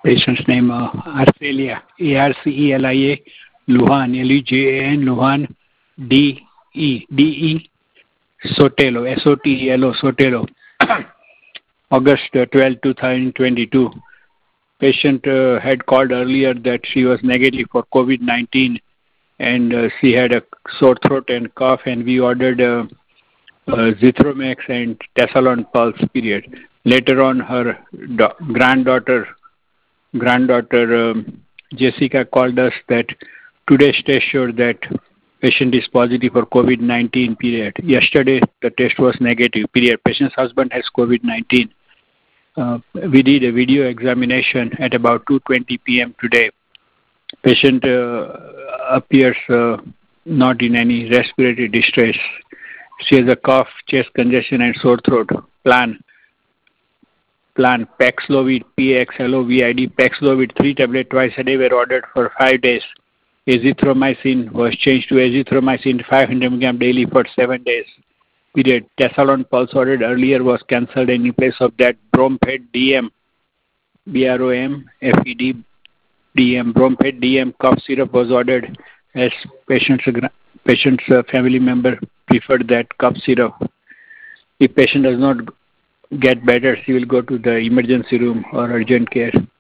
Patient's name Arcelia, Arcelia, Lujan, Lujan, Lujan, De Sotelo, Sotelo, Sotelo. August 12, 2022. Patient had called earlier that she was negative for COVID-19 and she had a sore throat and cough, and we ordered Zithromax and Tessalon Pulse period. Later on, her granddaughter Jessica called us that today's test showed that patient is positive for COVID-19 period. Yesterday, the test was negative period. Patient's husband has COVID-19. We did a video examination at about 2:20 p.m. today. Patient appears not in any respiratory distress. She has a cough, chest congestion, and sore throat. Plan Paxlovid, PXLOVID, Paxlovid 3 tablets twice a day were ordered for 5 days. Azithromycin was changed to azithromycin 500 mg daily for 7 days. Period. Tessalon Pulse ordered earlier was cancelled, and in place of that, Bromfed DM, BROMFED DM, Bromfed DM cough syrup was ordered as patient's family member preferred that cough syrup. If patient does not get better, she will go to the emergency room or urgent care.